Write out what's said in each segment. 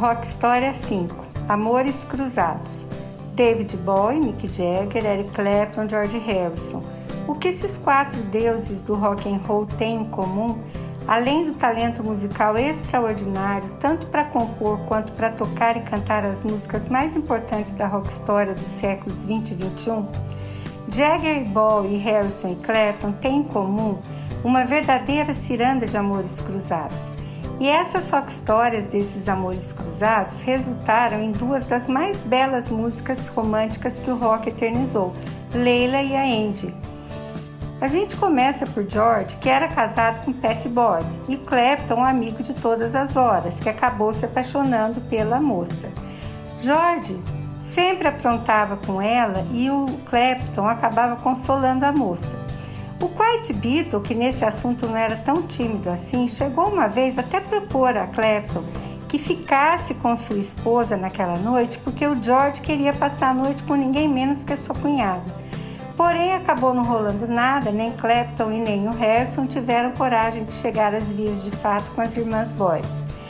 Rock História 5, Amores Cruzados. David Bowie, Mick Jagger, Eric Clapton, George Harrison. O que esses 4 deuses do rock and roll têm em comum, além do talento musical extraordinário, tanto para compor quanto para tocar e cantar as músicas mais importantes da rock história dos séculos 20 e 21, Jagger, Bowie, Harrison e Clapton têm em comum uma verdadeira ciranda de amores cruzados. E essas rock histórias desses amores cruzados resultaram em 2 das mais belas músicas românticas que o rock eternizou, Layla e a Angie. A gente começa por George, que era casado com Pattie Boyd, e Clapton, um amigo de todas as horas, que acabou se apaixonando pela moça. George sempre aprontava com ela e o Clapton acabava consolando a moça. O Quiet Beatle, que nesse assunto não era tão tímido assim, chegou uma vez até propor a Clapton que ficasse com sua esposa naquela noite porque o George queria passar a noite com ninguém menos que a sua cunhada. Porém, acabou não rolando nada, nem Clapton e nem o Harrison tiveram coragem de chegar às vias de fato com as irmãs Boyd.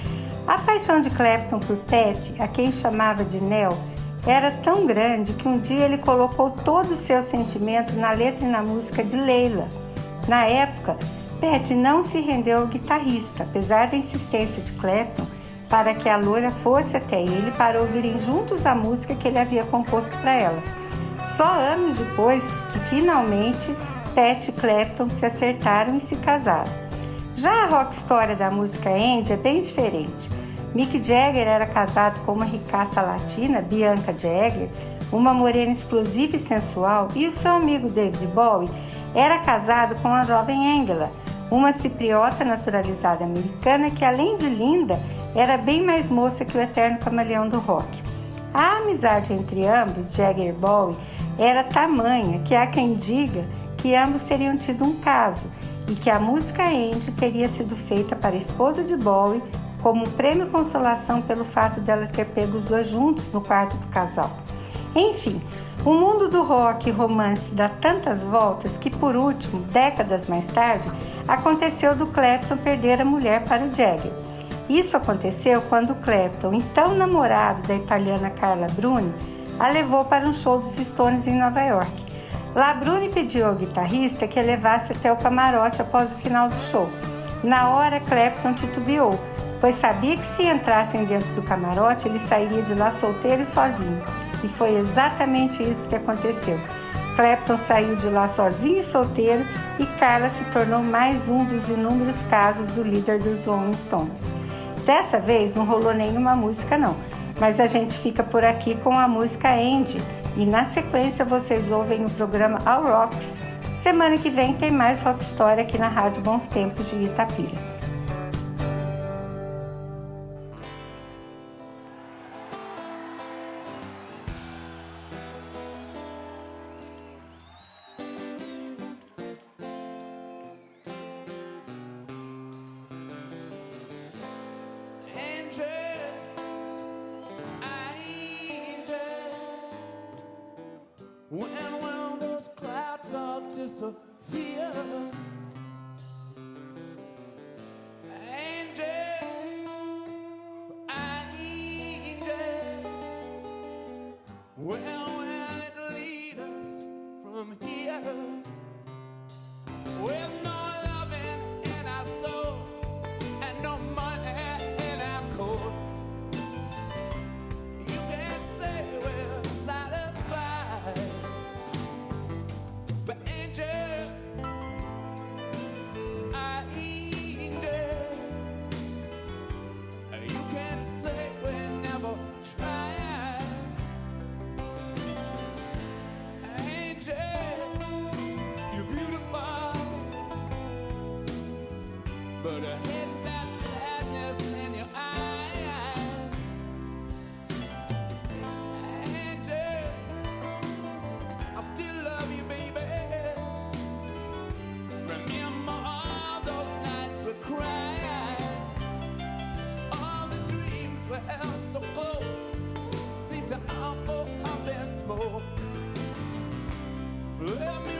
A paixão de Clapton por Pattie, a quem chamava de Nell, era tão grande que um dia ele colocou todo o seu sentimento na letra e na música de Layla. Na época, Pattie não se rendeu ao guitarrista, apesar da insistência de Clapton para que a loira fosse até ele para ouvirem juntos a música que ele havia composto para ela. Só anos depois que finalmente Pattie e Clapton se acertaram e se casaram. Já a rock história da música Angie é bem diferente. Mick Jagger era casado com uma ricaça latina, Bianca Jagger, uma morena explosiva e sensual, e o seu amigo David Bowie era casado com a jovem Angela, uma cipriota naturalizada americana que, além de linda, era bem mais moça que o eterno camaleão do rock. A amizade entre ambos, Jagger e Bowie, era tamanha que há quem diga que ambos teriam tido um caso e que a música Angie teria sido feita para a esposa de Bowie como prêmio consolação pelo fato dela ter pego os 2 juntos no quarto do casal. Enfim, o mundo do rock e romance dá tantas voltas que, por último, décadas mais tarde, aconteceu do Clapton perder a mulher para o Jagger. Isso aconteceu quando Clapton, então namorado da italiana Carla Bruni, a levou para um show dos Stones em Nova York. Lá, Bruni pediu ao guitarrista que a levasse até o camarote após o final do show. Na hora, Clapton titubeou, pois sabia que se entrassem dentro do camarote, ele sairia de lá solteiro e sozinho. E foi exatamente isso que aconteceu. Clapton saiu de lá sozinho e solteiro e Carla se tornou mais um dos inúmeros casos do líder dos Rolling Stones. Dessa vez não rolou nenhuma música não, mas a gente fica por aqui com a música Angie e na sequência vocês ouvem o programa All Rocks. Semana que vem tem mais Rock História aqui na Rádio Bons Tempos de Itapira. When will those clouds all disappear? Angel, where will it lead us from here? With no loving in our soul and no money in our coats, you can say we're satisfied. But angel, you can say we never tried. Angel, you're beautiful, but I hate that sadness in your eyes. Angel, I still love you, baby. Remember all those nights we cried, all the dreams we held so close seem to all go up in smoke. Let me